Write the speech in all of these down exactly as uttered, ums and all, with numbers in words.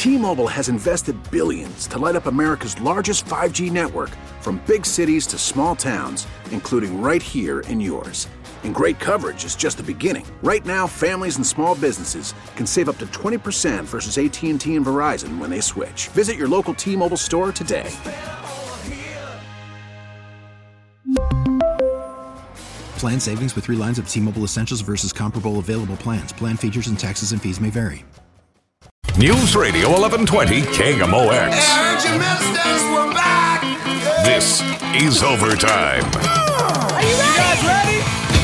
T-Mobile has invested billions to light up America's largest five G network, from big cities to small towns, including right here in yours. And great coverage is just the beginning. Right now, families and small businesses can save up to twenty percent versus A T and T and Verizon when they switch. Visit your local T-Mobile store today. Plan savings with three lines of T-Mobile Essentials versus comparable available plans. Plan features and taxes and fees may vary. News Radio eleven twenty K M O X. This is Overtime. Are you ready? You guys ready?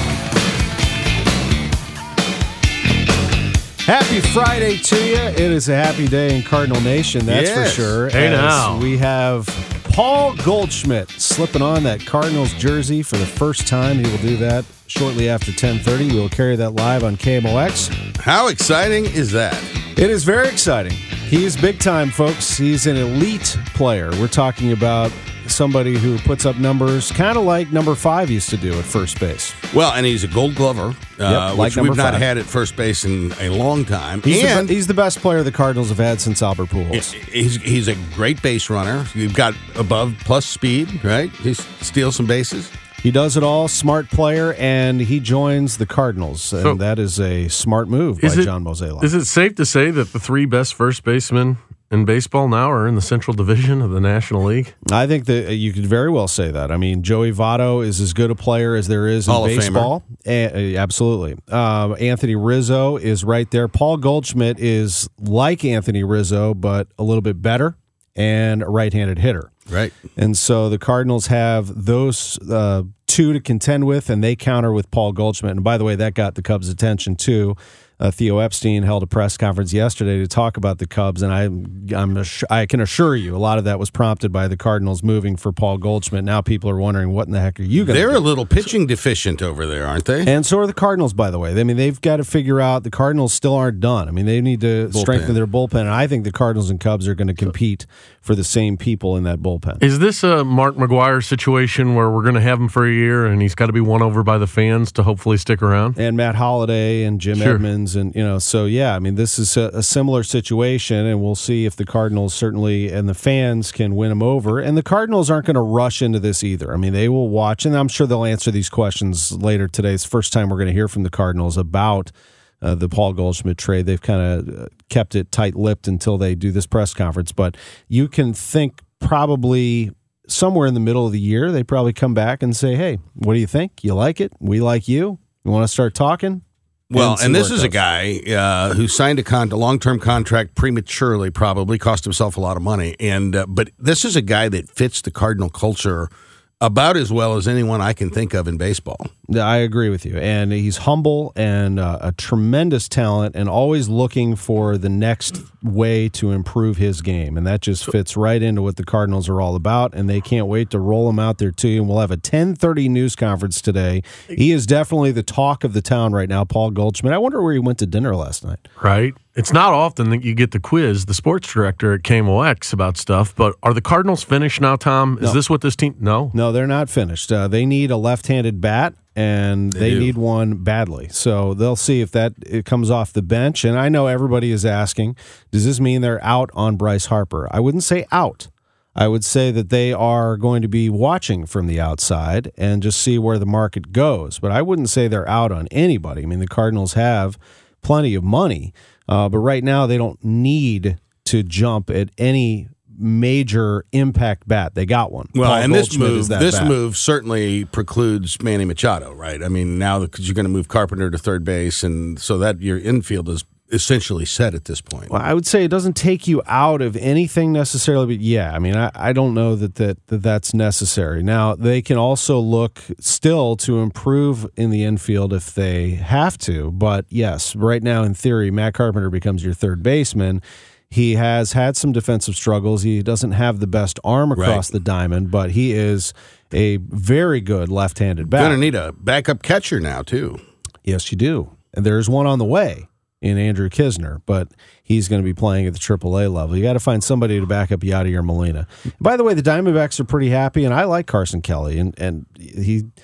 Happy Friday to you. It is a happy day in Cardinal Nation, that's yes. for sure. Hey as now. We have Paul Goldschmidt slipping on that Cardinals jersey for the first time. He will do that shortly after ten thirty. We will carry that live on K M O X. How exciting is that? It is very exciting. He is big time, folks. He's an elite player. We're talking about somebody who puts up numbers kind of like number five used to do at first base. Well, and he's a Gold Glover, uh, Yep, like which we've not five. had at first base in a long time. He's, and the, he's the best player the Cardinals have had since Albert Pujols. he's he's a great base runner. You've got above plus speed, right? He steals some bases. He does it all, smart player, and he joins the Cardinals, and So- that is a smart move by Is it- John Mozeliak. Is it safe to say that the three best first basemen in baseball now are in the Central Division of the National League? I think that you could very well say that. I mean, Joey Votto is as good a player as there is in Hall of baseball. A- absolutely. Um, Anthony Rizzo is right there. Paul Goldschmidt is like Anthony Rizzo, but a little bit better and a right-handed hitter. Right. And so the Cardinals have those uh, two to contend with, and they counter with Paul Goldschmidt. And by the way, that got the Cubs' attention too. Uh, Theo Epstein held a press conference yesterday to talk about the Cubs, and I, I'm assu- I can assure you a lot of that was prompted by the Cardinals moving for Paul Goldschmidt. Now people are wondering, what in the heck are you going to do? They're a little pitching deficient over there, aren't they? And so are the Cardinals, by the way. I mean, they've got to figure out the Cardinals still aren't done. I mean, they need to Bullpen. strengthen their bullpen, and I think the Cardinals and Cubs are going to compete for the same people in that bullpen. Is this a Mark McGwire situation where we're going to have him for a year and he's got to be won over by the fans to hopefully stick around? And Matt Holliday and Jim Sure. Edmonds, and you know, so yeah, I mean, this is a, a similar situation, and we'll see if the Cardinals certainly and the fans can win them over. And the Cardinals aren't going to rush into this either. I mean, they will watch, and I'm sure they'll answer these questions later today. It's the first time we're going to hear from the Cardinals about uh, the Paul Goldschmidt trade. They've kind of kept it tight-lipped until they do this press conference, but you can think probably somewhere in the middle of the year, they probably come back and say, hey, what do you think? You like it? We like you? You want to start talking? Well, see and this where it is a goes. guy uh, who signed a, con- a long-term contract prematurely, probably cost himself a lot of money. And uh, but this is a guy that fits the Cardinal culture about as well as anyone I can think of in baseball. I agree with you. And he's humble and uh, a tremendous talent and always looking for the next way to improve his game. And that just fits right into what the Cardinals are all about. And they can't wait to roll him out there to you. And we'll have a ten thirty news conference today. He is definitely the talk of the town right now, Paul Goldschmidt. I wonder where he went to dinner last night. Right. It's not often that you get the quiz, the sports director at K M O X, about stuff, but are the Cardinals finished now, Tom? Is No. this what this team... No? No, they're not finished. Uh, they need a left-handed bat, and They they, do. need one badly. So they'll see if that it comes off the bench. And I know everybody is asking, does this mean they're out on Bryce Harper? I wouldn't say out. I would say that they are going to be watching from the outside and just see where the market goes. But I wouldn't say they're out on anybody. I mean, the Cardinals have plenty of money, uh, but right now they don't need to jump at any major impact bat. They got one. Well, Paul and this Goldschmidt is move, that this bat. move certainly precludes Manny Machado, right? I mean, now because you're going to move Carpenter to third base, and so that your infield is essentially set at this point. Well, I would say it doesn't take you out of anything necessarily, but yeah, I mean, I, I don't know that, that, that that's necessary. Now, they can also look still to improve in the infield if they have to, but yes, right now, in theory, Matt Carpenter becomes your third baseman. He has had some defensive struggles. He doesn't have the best arm across Right. the diamond, but he is a very good left-handed bat. Going to need a backup catcher now, too. Yes, you do. And there's one on the way in Andrew Kisner, but he's going to be playing at the triple A level. You got to find somebody to back up Yadier Molina. By the way, the Diamondbacks are pretty happy, and I like Carson Kelly, and and he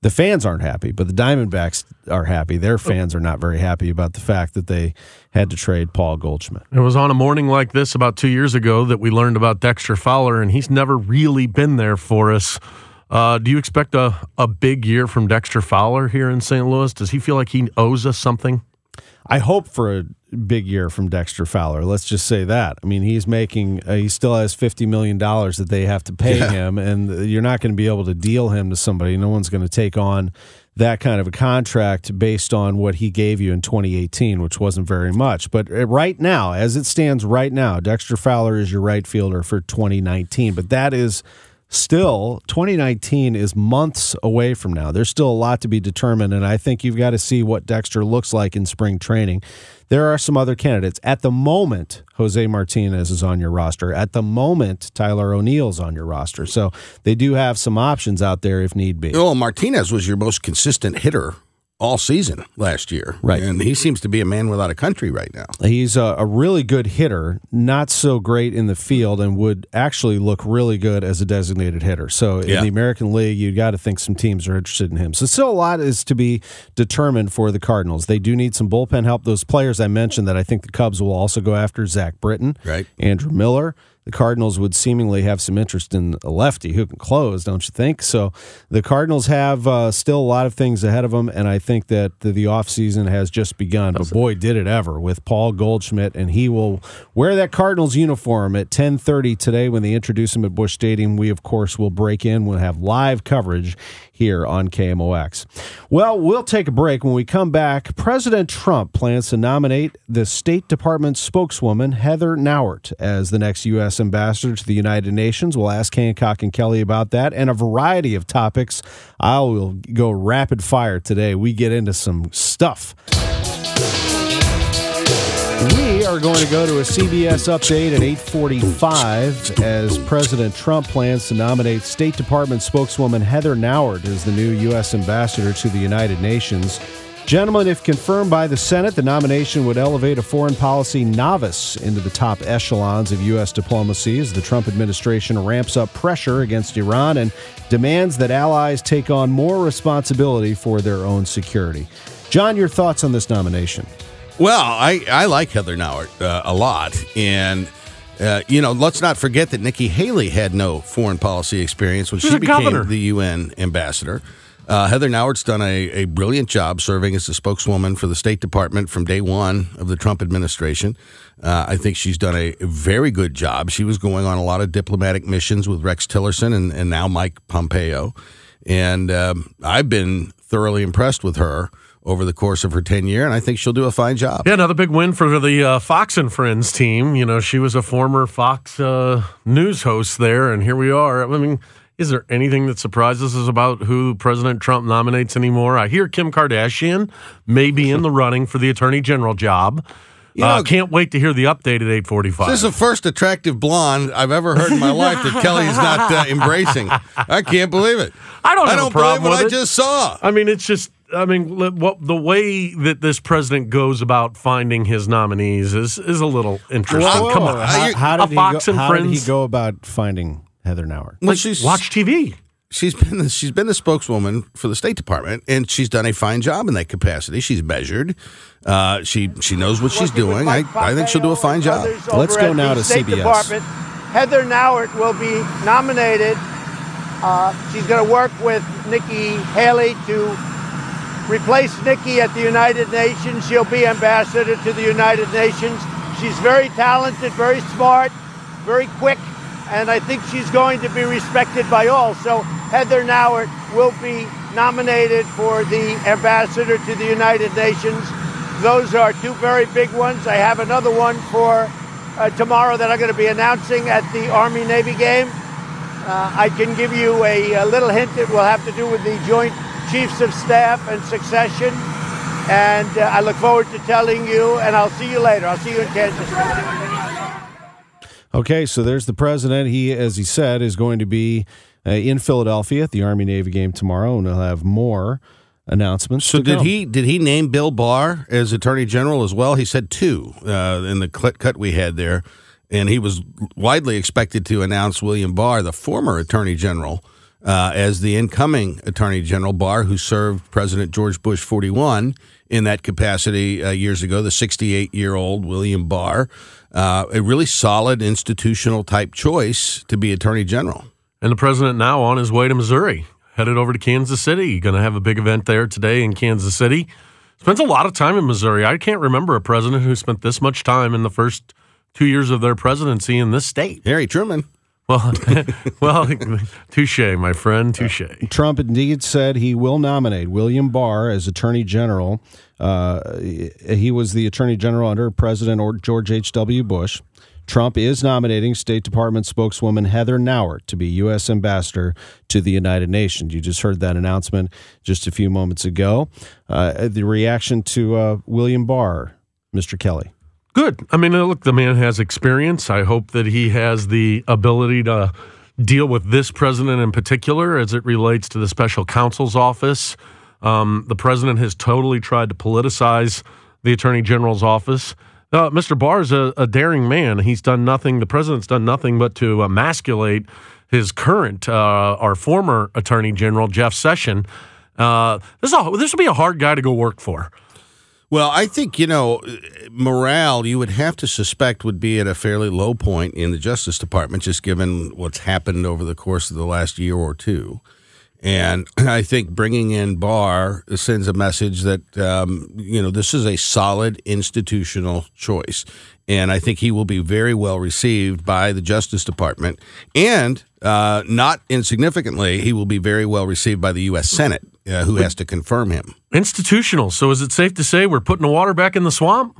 The fans aren't happy, but the Diamondbacks are happy. Their fans are not very happy about the fact that they had to trade Paul Goldschmidt. It was on a morning like this about two years ago that we learned about Dexter Fowler, and he's never really been there for us. Uh, do you expect a, a big year from Dexter Fowler here in Saint Louis? Does he feel like he owes us something? I hope for a big year from Dexter Fowler. Let's just say that. I mean, he's making, uh, he still has fifty million dollars that they have to pay yeah. him, and you're not going to be able to deal him to somebody. No one's going to take on that kind of a contract based on what he gave you in twenty eighteen, which wasn't very much. But right now, as it stands right now, Dexter Fowler is your right fielder for twenty nineteen. But that is still, twenty nineteen is months away from now. There's still a lot to be determined, and I think you've got to see what Dexter looks like in spring training. There are some other candidates. At the moment, Jose Martinez is on your roster. At the moment, Tyler O'Neill's on your roster. So they do have some options out there if need be. Well, Martinez was your most consistent hitter all season last year. Right. And he seems to be a man without a country right now. He's a, a really good hitter, not so great in the field, and would actually look really good as a designated hitter. So in yeah. the American League, you got to think some teams are interested in him. So still a lot is to be determined for the Cardinals. They do need some bullpen help. Those players I mentioned that I think the Cubs will also go after, Zach Britton, right. Andrew Miller. The Cardinals would seemingly have some interest in a lefty who can close, don't you think? So the Cardinals have uh, still a lot of things ahead of them, and I think that the, the offseason has just begun. But boy, did it ever with Paul Goldschmidt, and he will wear that Cardinals uniform at ten thirty today when they introduce him at Busch Stadium. We, of course, will break in. We'll have live coverage here on K M O X. Well, we'll take a break. When we come back, President Trump plans to nominate the State Department spokeswoman, Heather Nauert, as the next U S ambassador to the United Nations. We'll ask Hancock and Kelly about that and a variety of topics. I will go rapid fire today. We get into some stuff. We are going to go to a C B S update at eight forty-five as President Trump plans to nominate State Department spokeswoman Heather Nauert as the new U S ambassador to the United Nations. Gentlemen, if confirmed by the Senate, the nomination would elevate a foreign policy novice into the top echelons of U S diplomacy as the Trump administration ramps up pressure against Iran and demands that allies take on more responsibility for their own security. John, your thoughts on this nomination? Well, I, I like Heather Nauert uh, a lot. And, uh, you know, let's not forget that Nikki Haley had no foreign policy experience when She's she a became governor. the U N ambassador. Uh, Heather Nauert's done a, a brilliant job serving as the spokeswoman for the State Department from day one of the Trump administration. Uh, I think she's done a very good job. She was going on a lot of diplomatic missions with Rex Tillerson and, and now Mike Pompeo. And um, I've been thoroughly impressed with her over the course of her tenure, and I think she'll do a fine job. Yeah, another big win for the uh, Fox and Friends team. You know, she was a former Fox uh, news host there, and here we are. I mean, is there anything that surprises us about who President Trump nominates anymore? I hear Kim Kardashian may be in the running for the Attorney General job. You know, uh, can't wait to hear the update at eight forty-five. This is the first attractive blonde I've ever heard in my life that Kelly is not uh, embracing. I can't believe it. I don't have I don't a problem believe what with I it. just saw. I mean, it's just, I mean, what the way that this president goes about finding his nominees is, is a little interesting. Whoa, Come on. How, how, a did, Fox he go, and how did he Friends? go about finding Heather Nauert? Well, Like, she's, watch T V. She's been the, she's been the spokeswoman for the State Department, and she's done a fine job in that capacity. She's measured. Uh, she she knows what she's doing. I, I think she'll do a fine job. Let's go now to C B S. Department. Heather Nauert will be nominated. Uh, she's going to work with Nikki Haley to replace Nikki at the United Nations. She'll be ambassador to the United Nations. She's very talented, very smart, very quick, and I think she's going to be respected by all. So Heather Nauert will be nominated for the ambassador to the United Nations. Those are two very big ones. I have another one for uh, tomorrow that I'm going to be announcing at the Army-Navy game. Uh, I can give you a, a little hint. It will have to do with the Joint Chiefs of Staff and succession. And uh, I look forward to telling you, and I'll see you later. I'll see you in Kansas City. Okay, so there's the president. He, as he said, is going to be uh, in Philadelphia at the Army-Navy game tomorrow, and he'll have more announcements. So to did come. he did he name Bill Barr as Attorney General as well? He said two uh, in the cl- cut we had there, and he was widely expected to announce William Barr, the former Attorney General, uh, as the incoming Attorney General. Barr, who served President George Bush forty-one in that capacity uh, years ago, the sixty-eight-year-old William Barr, uh, a really solid institutional type choice to be Attorney General. And the president now on his way to Missouri, headed over to Kansas City. Going to have a big event there today in Kansas City. Spends a lot of time in Missouri. I can't remember a president who spent this much time in the first two years of their presidency in this state. Harry Truman. Well, well, touche, my friend, touche. Trump indeed said he will nominate William Barr as Attorney General. Uh, he was the Attorney General under President George H W. Bush. Trump is nominating State Department spokeswoman Heather Nauert to be U S Ambassador to the United Nations. You just heard that announcement just a few moments ago. Uh, the reaction to uh, William Barr, Mister Kelly. Good. I mean, look, the man has experience. I hope that he has the ability to deal with this president in particular as it relates to the special counsel's office. Um, the president has totally tried to politicize the attorney general's office. Uh, Mister Barr is a, a daring man. He's done nothing. The president's done nothing but to emasculate his current, uh, our former attorney general, Jeff Sessions. Uh, this, is a, this will be a hard guy to go work for. Well, I think, you know, morale, you would have to suspect, would be at a fairly low point in the Justice Department, just given what's happened over the course of the last year or two. And I think bringing in Barr sends a message that, um, you know, this is a solid institutional choice. And I think he will be very well received by the Justice Department. And uh, not insignificantly, he will be very well received by the U S Senate, uh, who has to confirm him. Institutional. So is it safe to say we're putting the water back in the swamp?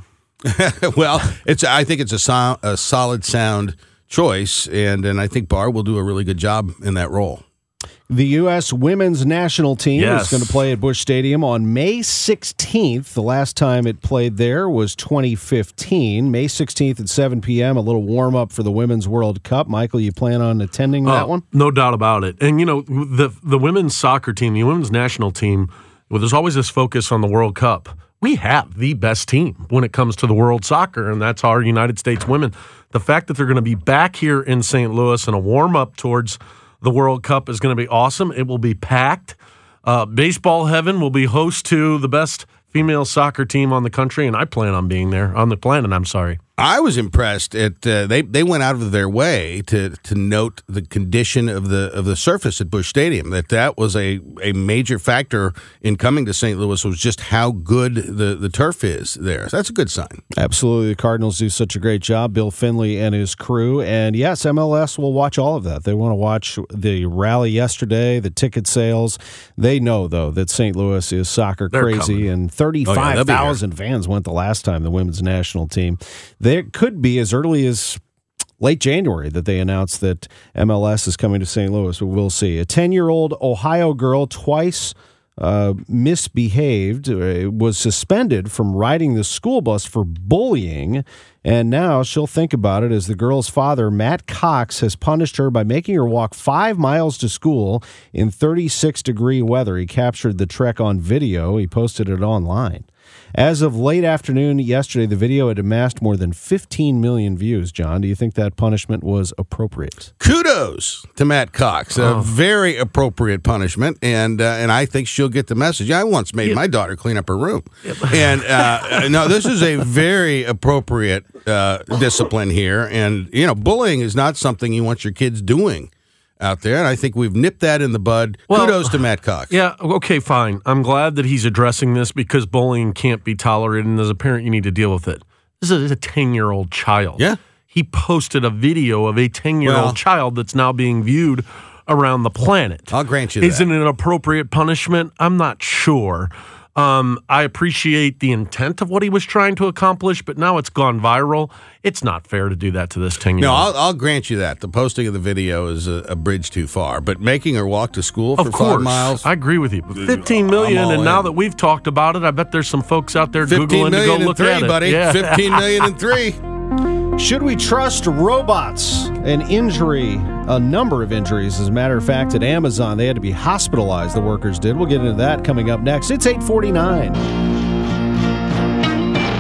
Well, it's. I think it's a, so, a solid, sound choice. And, and I think Barr will do a really good job in that role. The U S women's national team yes. is going to play at Busch Stadium on May sixteenth. The last time it played there was twenty fifteen. May sixteenth at seven p.m., a little warm-up for the Women's World Cup. Michael, you plan on attending that uh, one? No doubt about it. And, you know, the the women's soccer team, the women's national team, well, there's always this focus on the World Cup. We have the best team when it comes to the world soccer, and that's our United States women. The fact that they're going to be back here in Saint Louis and a warm-up towards the World Cup is going to be awesome. It will be packed. Uh, baseball heaven will be host to the best female soccer team on the country, and I plan on being there, on the planet, I'm sorry. I was impressed at uh, they they went out of their way to to note the condition of the of the surface at Busch Stadium. That that was a, a major factor in coming to Saint Louis, was just how good the, the turf is there. So that's a good sign. Absolutely. The Cardinals do such a great job, Bill Finley and his crew. And yes, M L S will watch all of that. They want to watch the rally yesterday, the ticket sales. They know, though, that Saint Louis is soccer They're crazy, coming. and thirty-five thousand oh, yeah, fans went the last time, the women's national team. There could be as early as late January that they announced that M L S is coming to Saint Louis, but we'll see. A ten-year-old Ohio girl twice uh, misbehaved, uh, was suspended from riding the school bus for bullying, and now she'll think about it as the girl's father, Matt Cox, has punished her by making her walk five miles to school in thirty-six degree weather. He captured the trek on video. He posted it online. As of late afternoon yesterday, the video had amassed more than fifteen million views. John, do you think that punishment was appropriate? Kudos to Matt Cox. Oh. A very appropriate punishment, and uh, and I think she'll get the message. I once made Yep. my daughter clean up her room. Yep. And uh, no, this is a very appropriate uh, discipline here. And, you know, bullying is not something you want your kids doing out there, and I think we've nipped that in the bud. Well, Kudos to Matt Cox. Yeah, okay, fine. I'm glad that he's addressing this because bullying can't be tolerated, and as a parent, you need to deal with it. This is a ten-year-old child. Yeah. He posted a video of a ten-year-old Well, child that's now being viewed around the planet. I'll grant you Is that. it an appropriate punishment? I'm not sure. Um, I appreciate the intent of what he was trying to accomplish, but now it's gone viral. It's not fair to do that to this ten-year-old. No, I'll, I'll grant you that. The posting of the video is a, a bridge too far, but making her walk to school for Of course, five miles. I agree with you. fifteen million, I'm all and now in. that we've talked about it, I bet there's some folks out there fifteen Googling to million go and look three, at it. buddy. Yeah. fifteen million and three. Should we trust robots? An injury, a number of injuries, as a matter of fact, at Amazon. They had to be hospitalized, the workers did. We'll get into that coming up next. It's eight forty-nine.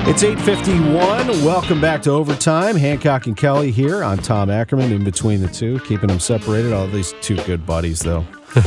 It's eight fifty-one. Welcome back to Overtime. Hancock and Kelly here. I'm Tom Ackerman in between the two, keeping them separated. All these two good buddies, though.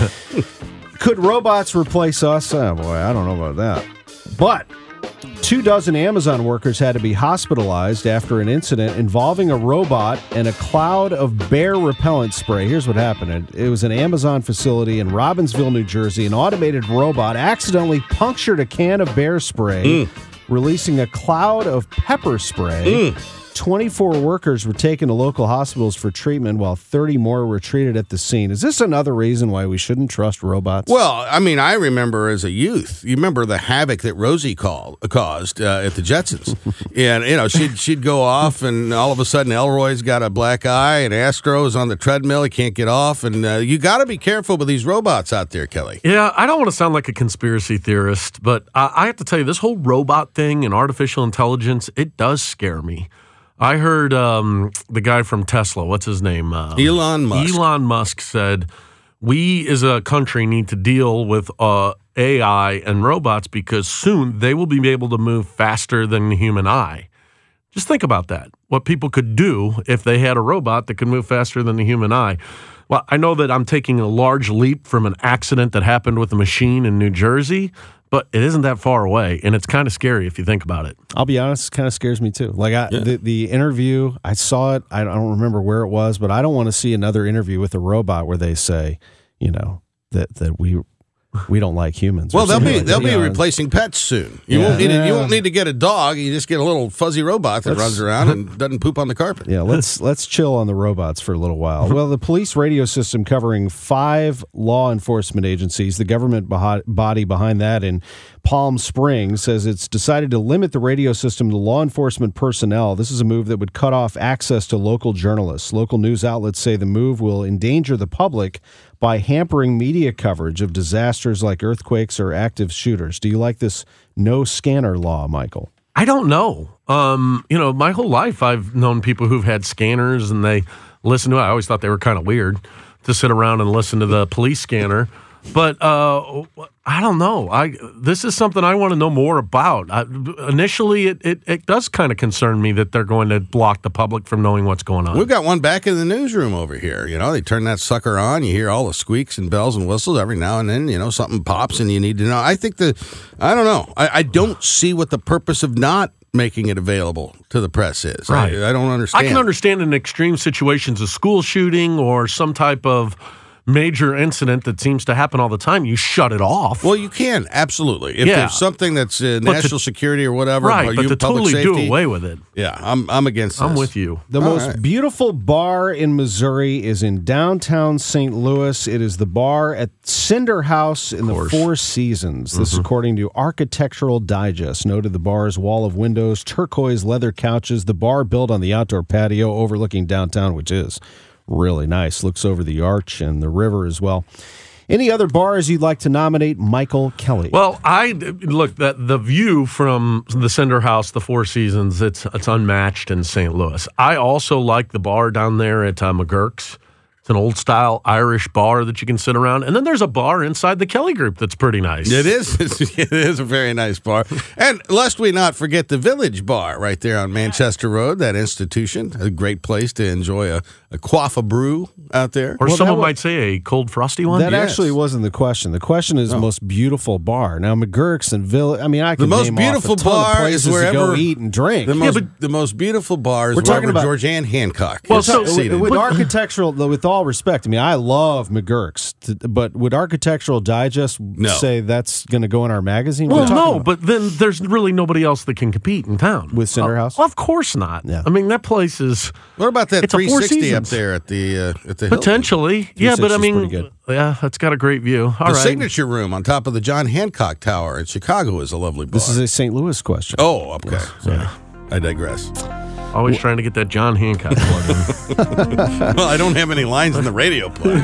Could robots replace us? Oh, boy, I don't know about that. But two dozen Amazon workers had to be hospitalized after an incident involving a robot and a cloud of bear repellent spray. Here's what happened. It was an Amazon facility in Robbinsville, New Jersey. An automated robot accidentally punctured a can of bear spray, mm. releasing a cloud of pepper spray. Mm. twenty-four workers were taken to local hospitals for treatment while thirty more were treated at the scene. Is this another reason why we shouldn't trust robots? Well, I mean, I remember as a youth, you remember the havoc that Rosie called, caused uh, at the Jetsons. And, you know, she'd, she'd go off and all of a sudden Elroy's got a black eye and Astro's on the treadmill. He can't get off. And uh, you got to be careful with these robots out there, Kelly. Yeah, I don't want to sound like a conspiracy theorist, but I, I have to tell you, this whole robot thing and artificial intelligence, it does scare me. I heard um, the guy from Tesla, what's his name? Uh, Elon Musk. Elon Musk said, we as a country need to deal with uh, A I and robots because soon they will be able to move faster than the human eye. Just think about that, what people could do if they had a robot that could move faster than the human eye. Well, I know that I'm taking a large leap from an accident that happened with a machine in New Jersey, but it isn't that far away, and it's kind of scary if you think about it. I'll be honest, it kind of scares me too. Like I, yeah. the, the interview, I saw it, I don't remember where it was, but I don't want to see another interview with a robot where they say, you know, that, that we we don't like humans. Well, they'll be like they'll that. be You know, replacing pets soon. You Yeah. won't need Yeah. to, you won't need to get a dog. You just get a little fuzzy robot that Let's- runs around and doesn't poop on the carpet. Yeah, let's let's chill on the robots for a little while. Well, the police radio system covering five law enforcement agencies, the government behi- body behind that in Palm Springs, says it's decided to limit the radio system to law enforcement personnel. This is a move that would cut off access to local journalists. Local news outlets say the move will endanger the public by hampering media coverage of disasters like earthquakes or active shooters. Do you like this no scanner law, Michael? I don't know. Um, you know, my whole life I've known people who've had scanners and they listen to it. I always thought they were kind of weird to sit around and listen to the police scanner. But uh, I don't know. I this is something I want to know more about. I, initially, it, it, it does kind of concern me that they're going to block the public from knowing what's going on. We've got one back in the newsroom over here. You know, they turn that sucker on. You hear all the squeaks and bells and whistles every now and then. You know, something pops and you need to know. I think the, I don't know. I, I don't see what the purpose of not making it available to the press is. Right. I, I don't understand. I can understand in extreme situations, a school shooting or some type of major incident that seems to happen all the time, you shut it off. Well, you can, absolutely. If Yeah. there's something that's uh, But national to- security or whatever, right, or but you, to public totally safety, do away with it. Yeah, I'm I'm against this. I'm with you. The All most right. beautiful bar in Missouri is in downtown Saint Louis. It is the bar at Cinder House in the course. Four Seasons. This is according to Architectural Digest. Noted the bar's wall of windows, turquoise leather couches, the bar built on the outdoor patio overlooking downtown, which is really nice. Looks over the arch and the river as well. Any other bars you'd like to nominate Michael Kelly? Well, I look that the view from the Cinder House, the Four Seasons, it's it's unmatched in Saint Louis. I also like the bar down there at uh, McGurk's. It's an old style Irish bar that you can sit around, and then there's a bar inside the Kelly Group that's pretty nice. It is. It is a very nice bar. And lest we not forget the Village Bar right there on Manchester Road, that institution. A great place to enjoy a, a quaff a brew out there. Or Well, someone that wa- might say a cold frosty one. that yes. actually wasn't the question. The question is the most beautiful bar. Now, McGurk's and Village, I mean, I can The most name beautiful off a ton of bar places is wherever to go eat and drink. The most, but- the most beautiful bar is We're talking wherever about- George Ann Hancock Well, is so- seated. with architectural, with all respect, I mean, I love McGurk's, t- but would Architectural Digest No. say that's going to go in our magazine? Well, What are you talking no, about? but then there's really nobody else that can compete in town. With Cinder Uh, House? Well, of course not. Yeah. I mean, that place is What about that It's a Four three sixty up Seasons. there at the uh, at the Hilton? potentially. Yeah, but I 360's mean, pretty good. yeah, it's got a great view. All The right. Signature Room on top of the John Hancock Tower in Chicago is a lovely bar. This is a Saint Louis question. oh, okay. Sorry. I digress. Always trying to get that John Hancock plug in. Well, I don't have any lines in the radio play.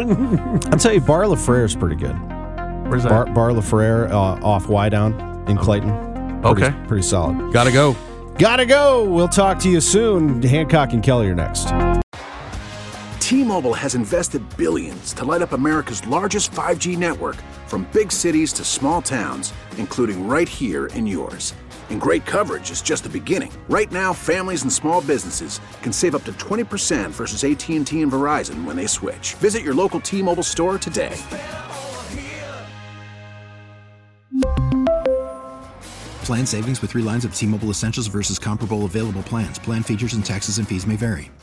I'll tell you, Bar La Frere is pretty good. Where's that? Bar, Bar La Frere uh, off Wydown in Clayton. Pretty, Okay. Pretty solid. Gotta go. Gotta go. We'll talk to you soon. Hancock and Kelly are next. T-Mobile has invested billions to light up America's largest five G network, from big cities to small towns, including right here in yours. And great coverage is just the beginning. Right now, families and small businesses can save up to twenty percent versus A T and T and Verizon when they switch. Visit your local T-Mobile store today. Plan savings with three lines of T-Mobile Essentials versus comparable available plans. Plan features and taxes and fees may vary.